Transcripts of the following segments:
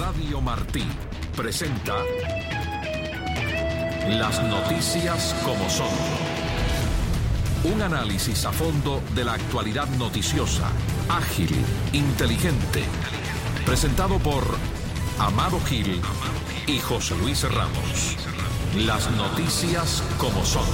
Radio Martí presenta Las noticias como son. Un análisis a fondo de la actualidad noticiosa, ágil, inteligente. Presentado por Amado Gil y José Luis Ramos. Las noticias como son.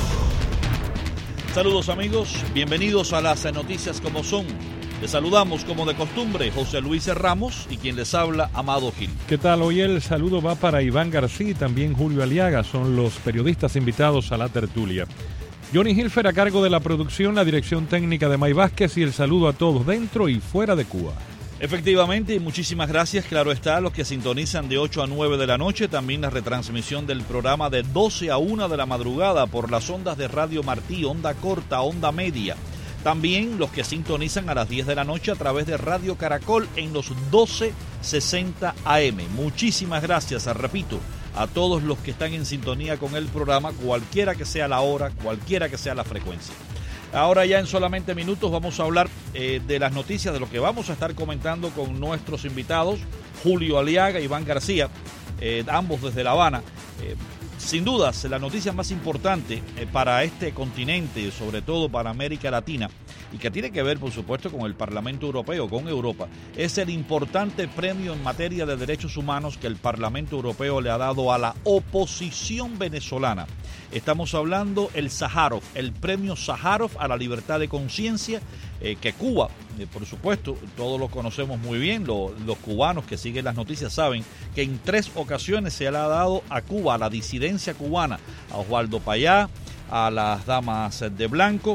Saludos amigos, bienvenidos a Las noticias como son. Les saludamos como de costumbre José Luis Ramos y quien les habla Amado Gil. ¿Qué tal? Hoy el saludo va para Iván García y también Julio Aliaga, son los periodistas invitados a la tertulia. Johnny Hilfer a cargo de la producción, la dirección técnica de May Vázquez y el saludo a todos dentro y fuera de Cuba. Efectivamente, y muchísimas gracias, claro está, a los que sintonizan de 8 a 9 de la noche, también la retransmisión del programa de 12 a 1 de la madrugada por las ondas de Radio Martí, onda corta, onda media. También los que sintonizan a las 10 de la noche a través de Radio Caracol en los 12:60 AM. Muchísimas gracias, repito, a todos los que están en sintonía con el programa, cualquiera que sea la hora, cualquiera que sea la frecuencia. Ahora ya en solamente minutos vamos a hablar de las noticias, de lo que vamos a estar comentando con nuestros invitados, Julio Aliaga y Iván García, ambos desde La Habana. Sin dudas, la noticia más importante para este continente, sobre todo para América Latina, y que tiene que ver, por supuesto, con el Parlamento Europeo, con Europa, es el importante premio en materia de derechos humanos que el Parlamento Europeo le ha dado a la oposición venezolana. Estamos hablando el Sájarov, el premio Sájarov a la libertad de conciencia, que Cuba, por supuesto, todos lo conocemos muy bien, los cubanos que siguen las noticias saben que en 3 ocasiones se le ha dado a Cuba, a la disidencia cubana, a Osvaldo Payá, a las damas de blanco,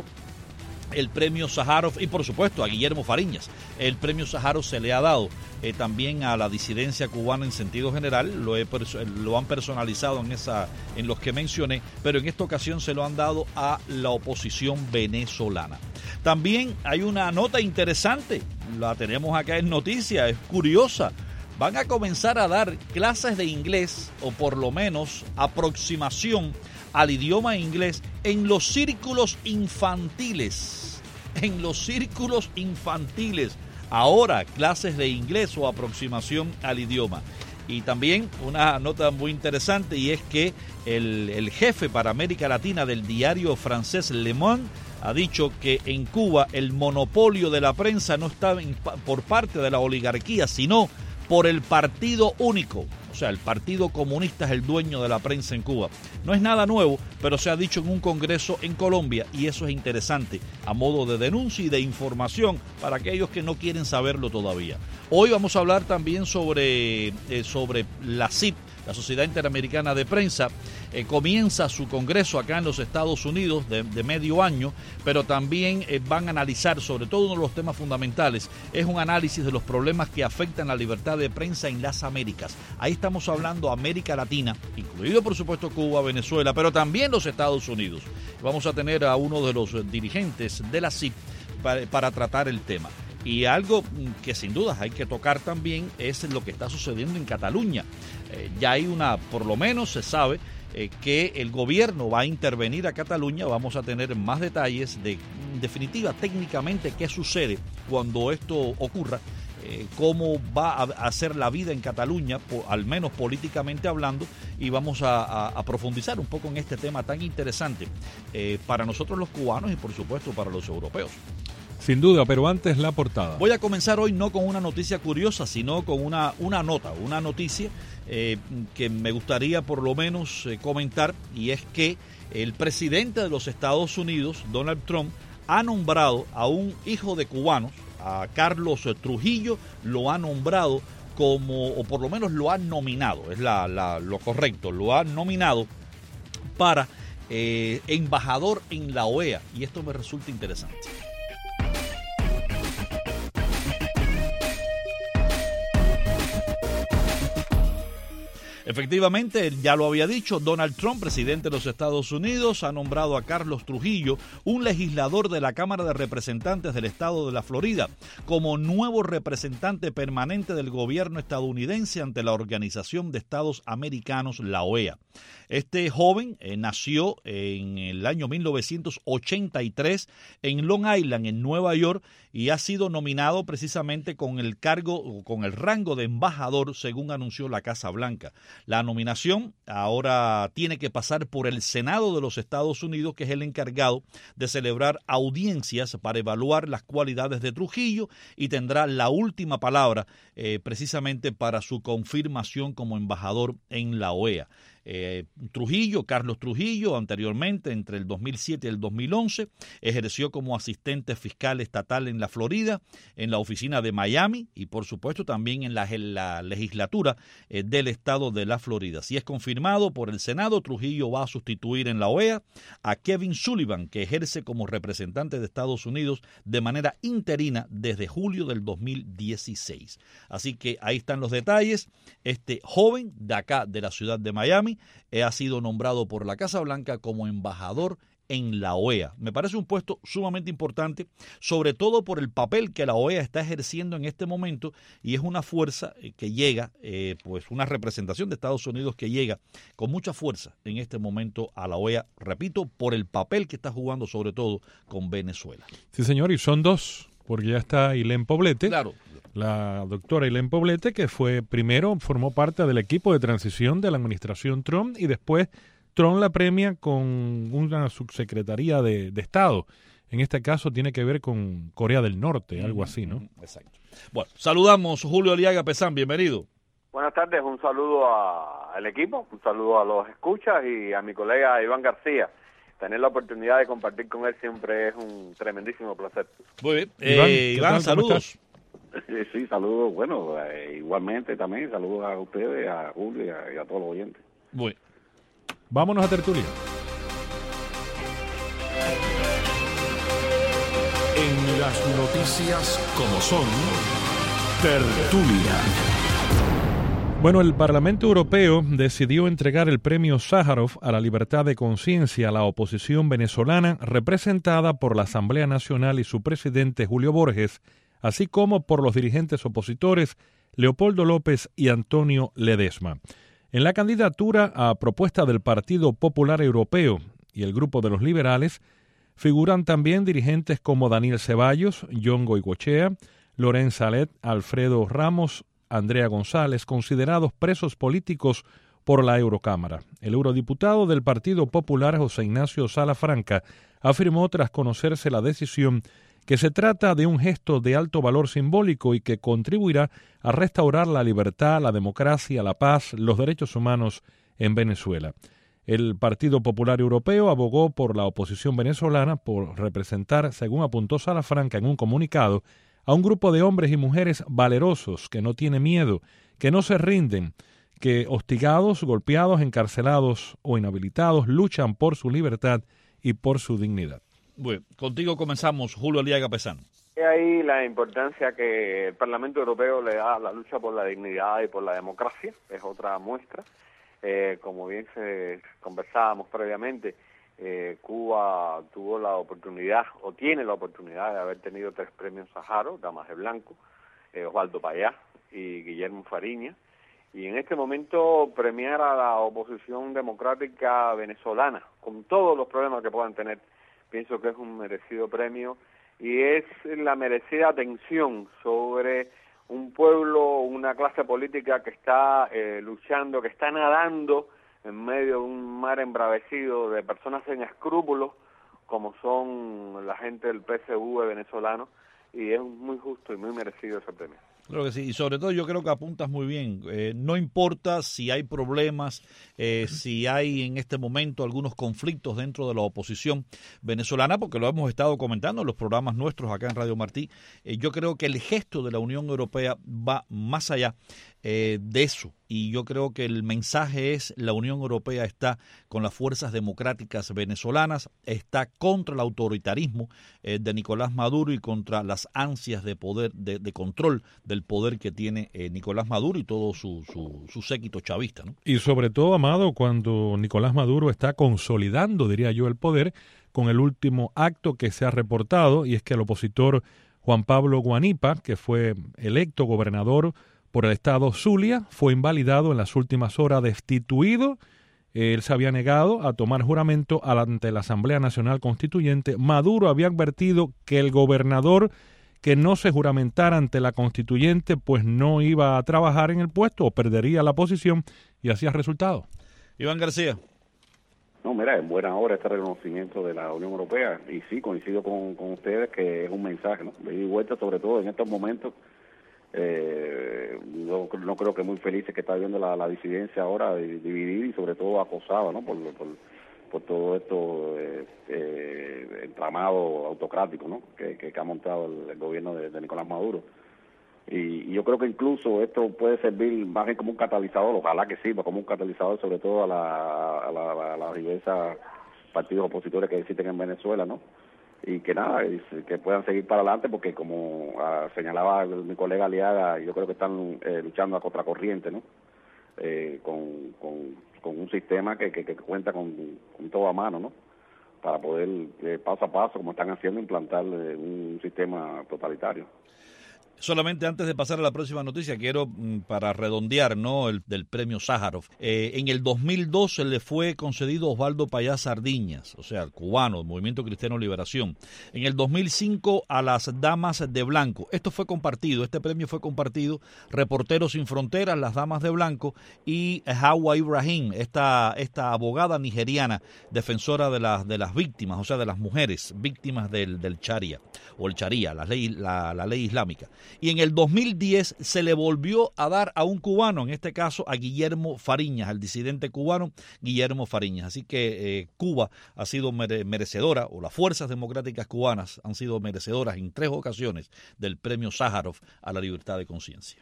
el premio Sájarov y por supuesto a Guillermo Fariñas. El premio Sájarov se le ha dado también a la disidencia cubana en sentido general, lo han personalizado en los que mencioné, pero en esta ocasión se lo han dado a la oposición venezolana. También hay una nota interesante, la tenemos acá en noticia, es curiosa. Van a comenzar a dar clases de inglés, o por lo menos aproximación al idioma inglés en los círculos infantiles. En los círculos infantiles. Ahora, clases de inglés o aproximación al idioma. Y también una nota muy interesante, y es que el jefe para América Latina del diario francés Le Monde ha dicho que en Cuba el monopolio de la prensa no está por parte de la oligarquía, sino por el partido único. O sea, el Partido Comunista es el dueño de la prensa en Cuba. No es nada nuevo, pero se ha dicho en un congreso en Colombia y eso es interesante, a modo de denuncia y de información para aquellos que no quieren saberlo todavía. Hoy vamos a hablar también sobre la CIP, la Sociedad Interamericana de Prensa. Comienza su congreso acá en los Estados Unidos de medio año, pero también van a analizar, sobre todo uno de los temas fundamentales, es un análisis de los problemas que afectan la libertad de prensa en las Américas. Ahí estamos hablando América Latina, incluido por supuesto Cuba, Venezuela, pero también los Estados Unidos. Vamos a tener a uno de los dirigentes de la CIP para tratar el tema. Y algo que sin dudas hay que tocar también es lo que está sucediendo en Cataluña. Ya hay por lo menos se sabe que el gobierno va a intervenir a Cataluña. Vamos a tener más detalles de, en definitiva, técnicamente qué sucede cuando esto ocurra, cómo va a ser la vida en Cataluña, al menos políticamente hablando, y vamos a profundizar un poco en este tema tan interesante para nosotros los cubanos y por supuesto para los europeos. Sin duda, pero antes la portada. Voy a comenzar hoy no con una noticia curiosa, sino con una noticia que me gustaría por lo menos comentar, y es que el presidente de los Estados Unidos, Donald Trump, ha nombrado a un hijo de cubanos, a Carlos Trujillo, lo ha nombrado como, o por lo menos lo ha nominado, es lo correcto, lo ha nominado para embajador en la OEA, y esto me resulta interesante. Efectivamente, ya lo había dicho, Donald Trump, presidente de los Estados Unidos, ha nombrado a Carlos Trujillo, un legislador de la Cámara de Representantes del estado de la Florida, como nuevo representante permanente del gobierno estadounidense ante la Organización de Estados Americanos, la OEA. Este joven nació en el año 1983 en Long Island, en Nueva York, y ha sido nominado precisamente con el rango de embajador, según anunció la Casa Blanca. La nominación ahora tiene que pasar por el Senado de los Estados Unidos, que es el encargado de celebrar audiencias para evaluar las cualidades de Trujillo, y tendrá la última palabra precisamente para su confirmación como embajador en la OEA. Carlos Trujillo, anteriormente, entre el 2007 y el 2011, ejerció como asistente fiscal estatal en la Florida, en la oficina de Miami y, por supuesto, también en la legislatura del estado de la Florida. Si es confirmado por el Senado, Trujillo va a sustituir en la OEA a Kevin Sullivan, que ejerce como representante de Estados Unidos de manera interina desde julio del 2016. Así que ahí están los detalles. Este joven de acá, de la ciudad de Miami, ha sido nombrado por la Casa Blanca como embajador en la OEA. Me parece un puesto sumamente importante, sobre todo por el papel que la OEA está ejerciendo en este momento, y es una fuerza que llega, pues una representación de Estados Unidos que llega con mucha fuerza en este momento a la OEA, repito, por el papel que está jugando sobre todo con Venezuela. Sí, señor, y son dos, porque ya está Ailén Poblete. Claro. La doctora Ailén Poblete, que formó parte del equipo de transición de la administración Trump, y después Trump la premia con una subsecretaría de Estado. En este caso tiene que ver con Corea del Norte, algo así, ¿no? Exacto. Bueno, saludamos a Julio Aliaga Pesán, bienvenido. Buenas tardes, un saludo al equipo, un saludo a los escuchas y a mi colega Iván García. Tener la oportunidad de compartir con él siempre es un tremendísimo placer. Muy bien. Iván, saludos. Sí, saludos, bueno, igualmente también, saludos a ustedes, a Julio y a todos los oyentes. Muy bien. Vámonos a tertulia. En las noticias como son, tertulia. Bueno, el Parlamento Europeo decidió entregar el premio Sájarov a la libertad de conciencia a la oposición venezolana, representada por la Asamblea Nacional y su presidente Julio Borges, así como por los dirigentes opositores Leopoldo López y Antonio Ledesma. En la candidatura, a propuesta del Partido Popular Europeo y el Grupo de los Liberales, figuran también dirigentes como Daniel Ceballos, John Goicoechea, Lorenz Salet, Alfredo Ramos, Andrea González, considerados presos políticos por la Eurocámara. El eurodiputado del Partido Popular, José Ignacio Salafranca, afirmó tras conocerse la decisión que se trata de un gesto de alto valor simbólico y que contribuirá a restaurar la libertad, la democracia, la paz, los derechos humanos en Venezuela. El Partido Popular Europeo abogó por la oposición venezolana por representar, según apuntó Salafranca en un comunicado, a un grupo de hombres y mujeres valerosos que no tienen miedo, que no se rinden, que hostigados, golpeados, encarcelados o inhabilitados luchan por su libertad y por su dignidad. Bueno, contigo comenzamos, Julio Aliaga Pesán. Ahí la importancia que el Parlamento Europeo le da a la lucha por la dignidad y por la democracia, es otra muestra. Como bien conversábamos previamente, Cuba tuvo la oportunidad, o tiene la oportunidad de haber tenido 3 premios Sájarov, Damas de Blanco, Osvaldo Payá y Guillermo Fariña, y en este momento premiar a la oposición democrática venezolana, con todos los problemas que puedan tener, pienso que es un merecido premio y es la merecida atención sobre un pueblo, una clase política que está luchando, que está nadando en medio de un mar embravecido de personas sin escrúpulos, como son la gente del PSV venezolano, y es muy justo y muy merecido ese premio. Creo que sí, y sobre todo yo creo que apuntas muy bien. No importa si hay problemas, si hay en este momento algunos conflictos dentro de la oposición venezolana, porque lo hemos estado comentando en los programas nuestros acá en Radio Martí. Yo creo que el gesto de la Unión Europea va más allá de eso. Y yo creo que el mensaje es: la Unión Europea está con las fuerzas democráticas venezolanas, está contra el autoritarismo de Nicolás Maduro y contra las ansias de poder, de control del poder que tiene Nicolás Maduro y todo su séquito chavista, ¿no? Y sobre todo, Amado, cuando Nicolás Maduro está consolidando, diría yo, el poder con el último acto que se ha reportado, y es que el opositor Juan Pablo Guanipa, que fue electo gobernador por el estado Zulia, fue invalidado en las últimas horas, destituido. Él se había negado a tomar juramento ante la Asamblea Nacional Constituyente. Maduro había advertido que el gobernador que no se juramentara ante la Constituyente pues no iba a trabajar en el puesto o perdería la posición, y así ha resultado. Iván García. No, mira, en buena hora este reconocimiento de la Unión Europea, y sí, coincido con ustedes que es un mensaje, ¿no? De ida y vuelta, sobre todo en estos momentos. No creo que muy felices que está viendo la disidencia ahora, dividida y sobre todo acosada, ¿no? Por todo esto entramado autocrático, ¿no? Que ha montado el gobierno de Nicolás Maduro. Y yo creo que incluso esto puede servir más bien como un catalizador, ojalá que sirva como un catalizador, sobre todo a las diversas partidos opositores que existen en Venezuela, ¿no? Y que nada, que puedan seguir para adelante, porque como señalaba mi colega Aliaga, yo creo que están luchando a contracorriente, ¿no? Con un sistema que cuenta con todo a mano, ¿no? Para poder, paso a paso, como están haciendo, implantar un sistema totalitario. Solamente antes de pasar a la próxima noticia, quiero, para redondear, ¿no?, del premio Sájarov. En el 2002 se le fue concedido a Osvaldo Payá Sardiñas, o sea, el cubano, el Movimiento Cristiano Liberación. En el 2005 a las Damas de Blanco. Este premio fue compartido, Reporteros Sin Fronteras, las Damas de Blanco, y Hawa Ibrahim, esta abogada nigeriana, defensora de las víctimas, o sea, de las mujeres víctimas del Sharia, o el Sharia, la ley islámica. Y en el 2010 se le volvió a dar a un cubano, en este caso a Guillermo Fariñas, al disidente cubano Guillermo Fariñas. Así que Cuba ha sido merecedora, o las fuerzas democráticas cubanas han sido merecedoras en 3 ocasiones del premio Sájarov a la libertad de conciencia.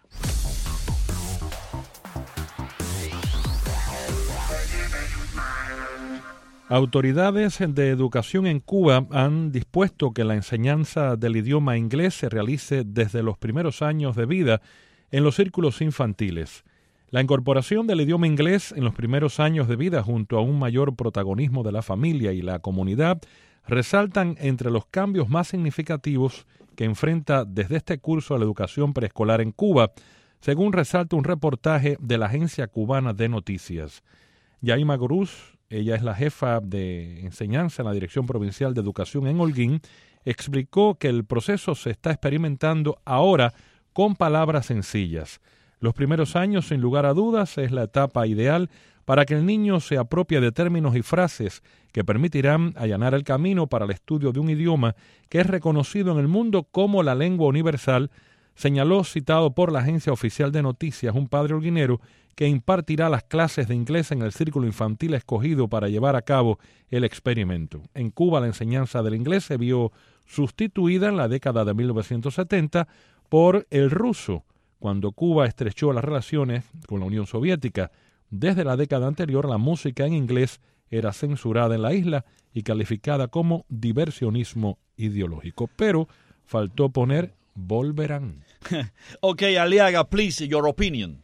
Autoridades de educación en Cuba han dispuesto que la enseñanza del idioma inglés se realice desde los primeros años de vida en los círculos infantiles. La incorporación del idioma inglés en los primeros años de vida, junto a un mayor protagonismo de la familia y la comunidad, resaltan entre los cambios más significativos que enfrenta desde este curso la educación preescolar en Cuba, según resalta un reportaje de la Agencia Cubana de Noticias. Yaima Gruz, ella es la jefa de enseñanza en la Dirección Provincial de Educación en Holguín, explicó que el proceso se está experimentando ahora con palabras sencillas. Los primeros años, sin lugar a dudas, es la etapa ideal para que el niño se apropie de términos y frases que permitirán allanar el camino para el estudio de un idioma que es reconocido en el mundo como la lengua universal, señaló, citado por la Agencia Oficial de Noticias, un padre holguinero que impartirá las clases de inglés en el círculo infantil escogido para llevar a cabo el experimento. En Cuba la enseñanza del inglés se vio sustituida en la década de 1970 por el ruso, cuando Cuba estrechó las relaciones con la Unión Soviética. Desde la década anterior la música en inglés era censurada en la isla y calificada como diversionismo ideológico. Pero faltó poner volverán. Ok, Aliaga, please, your opinion.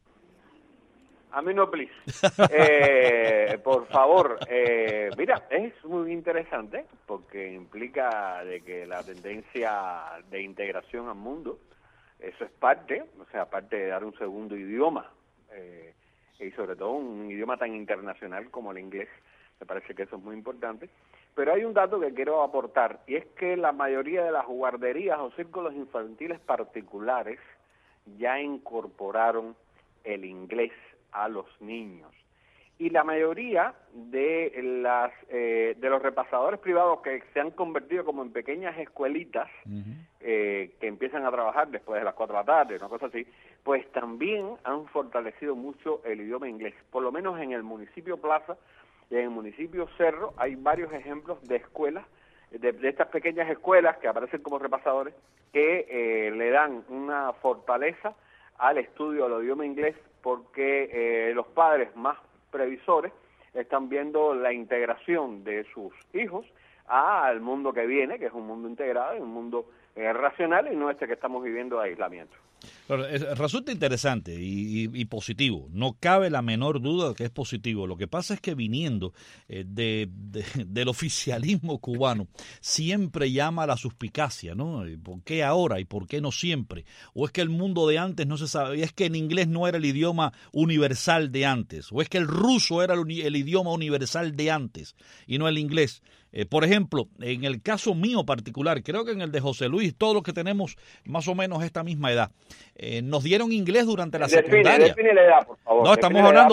A mí no, please. Por favor, mira, es muy interesante porque implica de que la tendencia de integración al mundo, eso es parte de dar un segundo idioma, y sobre todo un idioma tan internacional como el inglés. Me parece que eso es muy importante. Pero hay un dato que quiero aportar, y es que la mayoría de las guarderías o círculos infantiles particulares ya incorporaron el inglés a los niños. Y la mayoría de los repasadores privados que se han convertido como en pequeñas escuelitas, que empiezan a trabajar después de las 4 de la tarde, una cosa así, pues también han fortalecido mucho el idioma inglés. Por lo menos en el municipio Plaza y en el municipio Cerro hay varios ejemplos de escuelas, de estas pequeñas escuelas que aparecen como repasadores, que le dan una fortaleza al estudio del idioma inglés, porque los padres más previsores están viendo la integración de sus hijos al mundo que viene, que es un mundo integrado y un mundo racional, y no este que estamos viviendo de aislamiento. Pero resulta interesante y positivo. No cabe la menor duda de que es positivo. Lo que pasa es que viniendo del oficialismo cubano siempre llama a la suspicacia, ¿no? ¿Por qué ahora y por qué no siempre? ¿O es que el mundo de antes no se sabía? ¿Es que el inglés no era el idioma universal de antes? ¿O es que el ruso era el idioma universal de antes y no el inglés? Por ejemplo, en el caso mío particular, creo que en el de José Luis, todos los que tenemos más o menos esta misma edad, nos dieron inglés durante la secundaria. Define la edad, por favor. No, estamos hablando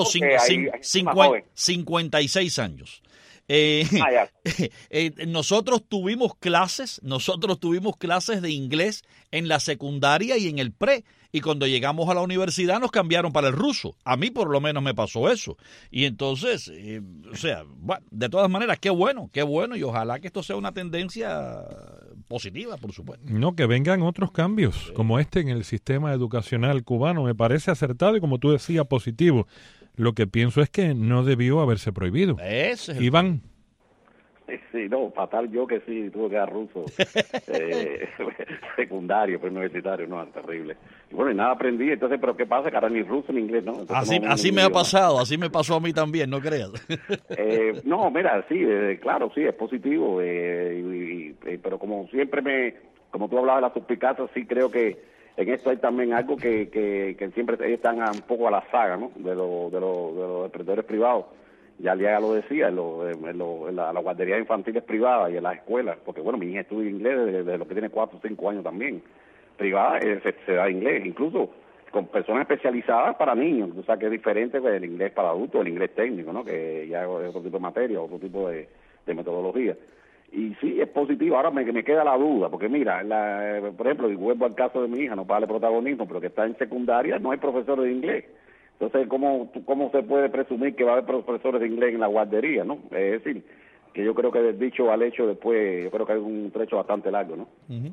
56 años. Nosotros tuvimos clases de inglés en la secundaria y en el pre, y cuando llegamos a la universidad nos cambiaron para el ruso. A mí por lo menos me pasó eso. Y entonces, bueno, de todas maneras, qué bueno, y ojalá que esto sea una tendencia positiva, por supuesto. No, que vengan otros cambios, como este en el sistema educacional cubano, me parece acertado y, como tú decías, positivo. Lo que pienso es que no debió haberse prohibido. Iván. Sí, no, fatal yo que sí, tuve que dar ruso, secundario, pero universitario, no, terrible. Y bueno, y nada aprendí, entonces, pero ¿qué pasa? Que ahora ni ruso ni inglés, ¿no? Entonces, así me ha pasado, así me pasó a mí también, no creas. No, mira, sí, claro, sí, es positivo, pero como siempre como tú hablabas de la suspicacia, sí creo que en esto hay también algo que siempre están un poco a la saga, ¿no? De los emprendedores privados. Ya Aliaga lo decía, en las guarderías infantiles privadas y en las escuelas, porque bueno, mi hija estudia inglés desde lo que tiene 4 o 5 años también. Privada se da inglés, incluso con personas especializadas para niños, o sea que es diferente del inglés para adultos, el inglés técnico, ¿no? Que ya es otro tipo de materia, otro tipo de metodología. Y sí, es positivo. Ahora me queda la duda, porque mira, por ejemplo, y vuelvo al caso de mi hija, no para darle protagonismo, pero que está en secundaria, no hay profesores de inglés. Entonces, ¿cómo se puede presumir que va a haber profesores de inglés en la guardería, no? Es decir, que yo creo que del dicho al hecho después, yo creo que hay un trecho bastante largo, ¿no? Uh-huh.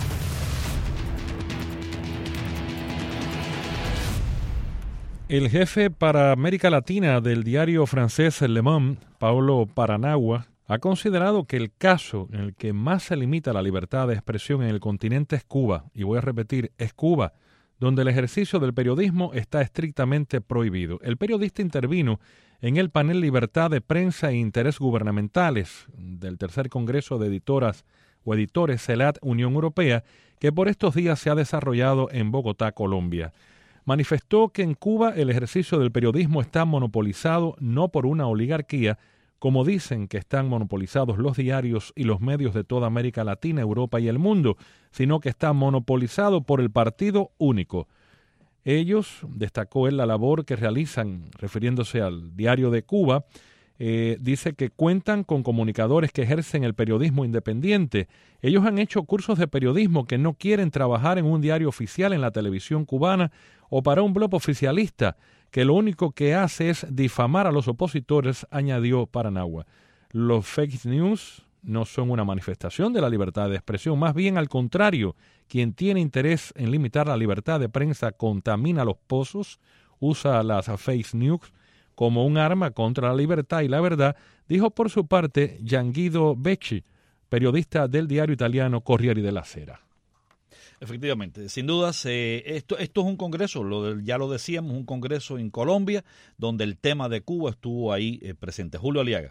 El jefe para América Latina del diario francés Le Monde, Paulo Paranagua, ha considerado que el caso en el que más se limita la libertad de expresión en el continente es Cuba, y voy a repetir, es Cuba, donde el ejercicio del periodismo está estrictamente prohibido. El periodista intervino en el panel Libertad de Prensa e Interés Gubernamentales del Tercer Congreso de Editoras o Editores CELAT Unión Europea, que por estos días se ha desarrollado en Bogotá, Colombia. Manifestó que en Cuba el ejercicio del periodismo está monopolizado no por una oligarquía, como dicen que están monopolizados los diarios y los medios de toda América Latina, Europa y el mundo, sino que está monopolizado por el partido único. Ellos, destacó él la labor que realizan, refiriéndose al Diario de Cuba, dice que cuentan con comunicadores que ejercen el periodismo independiente. Ellos han hecho cursos de periodismo que no quieren trabajar en un diario oficial en la televisión cubana o para un blog oficialista, que lo único que hace es difamar a los opositores, añadió Paranagua. Los fake news no son una manifestación de la libertad de expresión, más bien al contrario, quien tiene interés en limitar la libertad de prensa contamina los pozos, usa las fake news como un arma contra la libertad y la verdad, dijo por su parte Gianguido Becci, periodista del diario italiano Corriere della Sera. Efectivamente, sin dudas, esto es un congreso, ya lo decíamos, un congreso en Colombia, donde el tema de Cuba estuvo ahí presente. Julio Aliaga.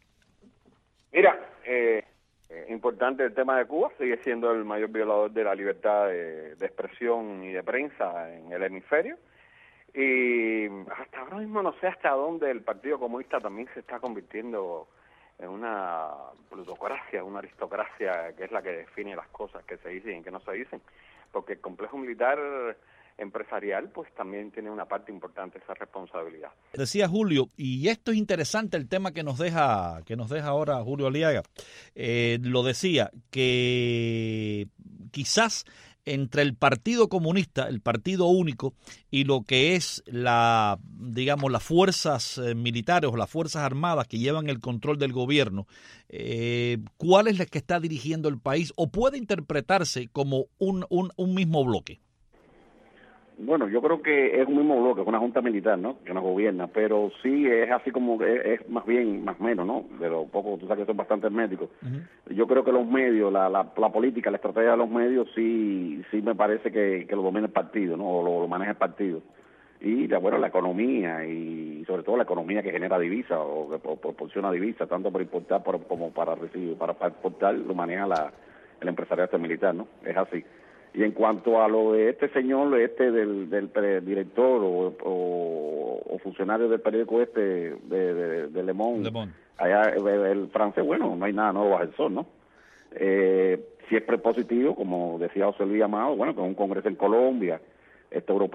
Mira, importante el tema de Cuba, sigue siendo el mayor violador de la libertad de expresión y de prensa en el hemisferio, y hasta ahora mismo no sé hasta dónde el Partido Comunista también se está convirtiendo en una plutocracia, una aristocracia que es la que define las cosas que se dicen y que no se dicen, porque el complejo militar empresarial pues también tiene una parte importante de esa responsabilidad. Decía Julio, y esto es interesante el tema que nos deja ahora Julio Aliaga, lo decía, que quizás entre el Partido Comunista, el Partido Único, y lo que es las fuerzas militares o las fuerzas armadas que llevan el control del gobierno, ¿cuál es la que está dirigiendo el país o puede interpretarse como un mismo bloque? Bueno, yo creo que es un mismo bloque, es una junta militar, ¿no?, que nos gobierna, pero sí es así como es más bien, más menos, ¿no?, de lo poco, tú sabes que son bastante herméticos. Yo creo que los medios, la política, la estrategia de los medios sí me parece que lo domina el partido, ¿no?, o lo maneja el partido. Y bueno, la economía, y sobre todo la economía que genera divisas o que proporciona divisas, tanto para importar como para recibir, para exportar, lo maneja el empresariado militar, ¿no? Es así. Y en cuanto a lo de este señor, del director o funcionario del periódico de Le Monde, allá el francés, bueno, no hay nada nuevo bajo el sol, ¿no? Si es prepositivo, como decía José Luis Amado, bueno, con un congreso en Colombia, estos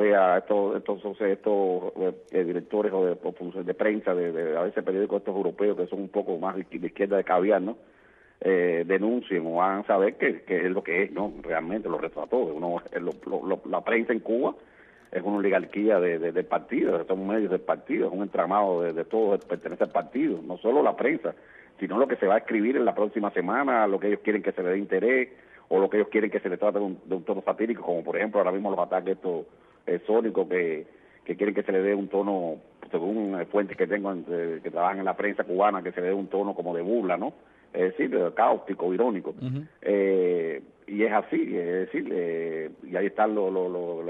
directores o de prensa de a veces periódicos estos europeos que son un poco más de izquierda de caviar, ¿no?, denuncien o hagan saber que es lo que es, ¿no?, realmente lo retrató. La prensa en Cuba es una oligarquía del partido, son medios del partido, es un entramado de todo, pertenece al partido, no solo la prensa, sino lo que se va a escribir en la próxima semana, lo que ellos quieren que se le dé interés, o lo que ellos quieren que se le trate de un tono satírico, como por ejemplo ahora mismo los ataques estos sónicos que quieren que se le dé un tono, según fuentes que tengo que trabajan en la prensa cubana, que se le dé un tono como de burla, ¿no?, es decir, cáustico, irónico. Y es así, es decir, y ahí están los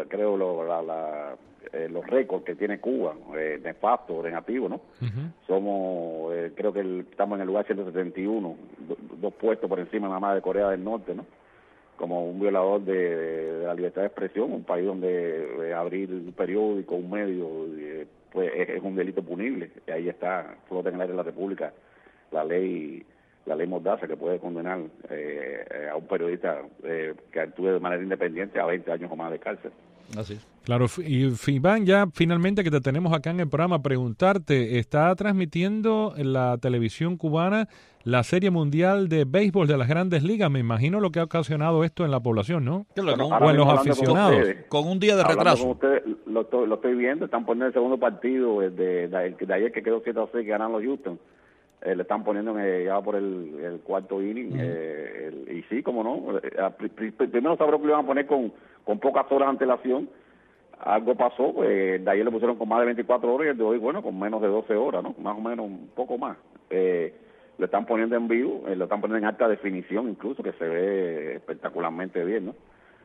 récords que tiene Cuba, nefasto, negativo, ¿no? Somos, creo que estamos en el lugar 171, dos puestos por encima nada más de Corea del Norte, ¿no?, como un violador de la libertad de expresión, un país donde abrir un periódico, un medio, pues es un delito punible. Y ahí está, flota en el aire de la República la ley Mordaza, que puede condenar a un periodista que actúe de manera independiente a 20 años o más de cárcel. Así es. Claro, y Iván, ya finalmente que te tenemos acá en el programa, preguntarte, ¿está transmitiendo en la televisión cubana la Serie Mundial de Béisbol de las Grandes Ligas? Me imagino lo que ha ocasionado esto en la población, ¿no? Bueno, o en los aficionados. Con un día de retraso. Con ustedes, lo estoy viendo, están poniendo el segundo partido, el de ayer que quedó 7-6 que ganaron los Houston. Le están poniendo ya por el cuarto inning, y sí, como no, primero sabrán que lo iban a poner con pocas horas de antelación. Algo pasó, pues de ayer le pusieron con más de 24 horas y el de hoy, bueno, con menos de 12 horas, ¿no?, más o menos, un poco más. Lo están poniendo en vivo, lo están poniendo en alta definición incluso, que se ve espectacularmente bien, ¿no?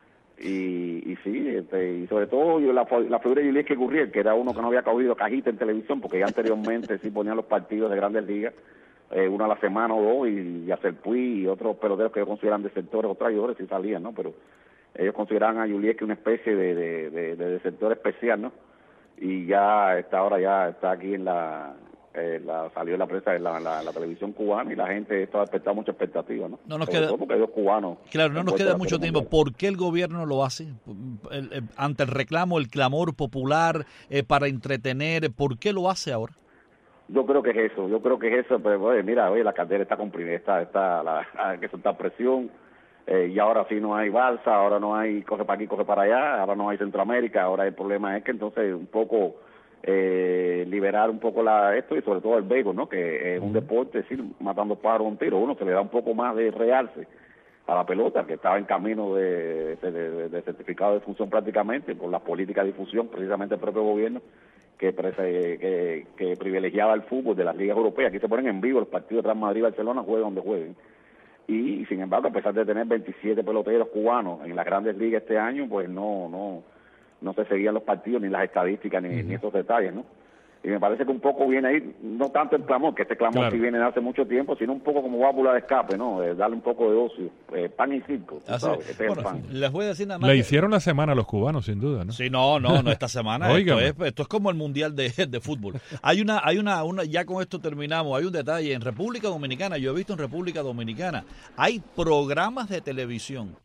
Y sí, y sobre todo la figura de Yulieski Gurriel, que era uno que no había cogido cajita en televisión, porque ya anteriormente sí ponían los partidos de Grandes Ligas, una a la semana o dos, y Yacerpuy y otros peloteros que ellos consideran desertores o traidores sí salían, ¿no? Pero ellos consideraban a Yulieski una especie de desertor especial, ¿no? Y ya ahora ya está aquí en salió en la prensa, en la televisión cubana, y la gente está expectando mucha expectativa, ¿no? No nos queda, porque hay dos cubanos. Claro, no nos queda mucho tiempo. ¿Por qué el gobierno lo hace? Ante el reclamo, el clamor popular, para entretener, ¿por qué lo hace ahora? Yo creo que es eso, pero mira, la cartera está comprimida, hay que soltar presión, y ahora sí no hay balsa, ahora no hay coge para aquí, coge para allá, ahora no hay Centroamérica, ahora el problema es que entonces un poco liberar un poco esto, y sobre todo el béisbol, ¿no?, que es un deporte, es decir, matando pájaros un tiro, uno se le da un poco más de realce a la pelota, que estaba en camino de certificado de difusión prácticamente por las políticas de difusión, precisamente el propio gobierno, que privilegiaba el fútbol de las ligas europeas. Aquí se ponen en vivo los partidos de Real Madrid y Barcelona, jueguen donde jueguen. Y sin embargo, a pesar de tener 27 peloteros cubanos en las Grandes Ligas este año, pues no se seguían los partidos, ni las estadísticas, ni esos detalles, ¿no? Y me parece que un poco viene ahí, no tanto el clamor, que este clamor sí viene de hace mucho tiempo, sino un poco como válvula de escape, ¿no? Darle un poco de ocio, pan y circo, ¿sabes? Este es el pan. Les voy a decir nada más. Le hicieron la semana a los cubanos, sin duda, ¿no? Sí, no, esta semana. esto es como el Mundial de Fútbol. Hay una, ya con esto terminamos, hay un detalle. En República Dominicana, yo he visto en República Dominicana, hay programas de televisión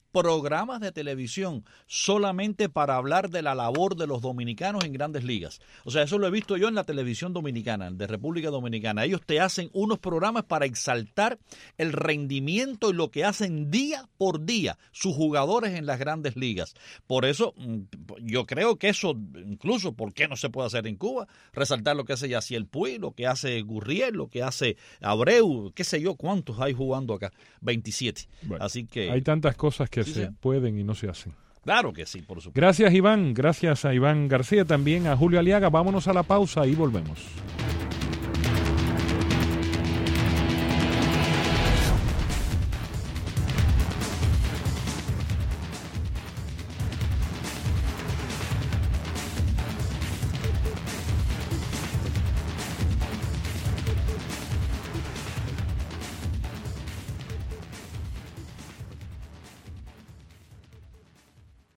solamente para hablar de la labor de los dominicanos en Grandes Ligas. O sea, eso lo he visto yo en la televisión dominicana, de República Dominicana. Ellos te hacen unos programas para exaltar el rendimiento y lo que hacen día por día sus jugadores en las Grandes Ligas. Por eso, yo creo que eso, incluso, ¿por qué no se puede hacer en Cuba? Resaltar lo que hace Yaciel Puig, lo que hace Gurriel, lo que hace Abreu, qué sé yo, ¿cuántos hay jugando acá? 27. Bueno, así que hay tantas cosas que se pueden y no se hacen. Claro que sí, por supuesto. Gracias, Iván. Gracias a Iván García, también a Julio Aliaga. Vámonos a la pausa y volvemos.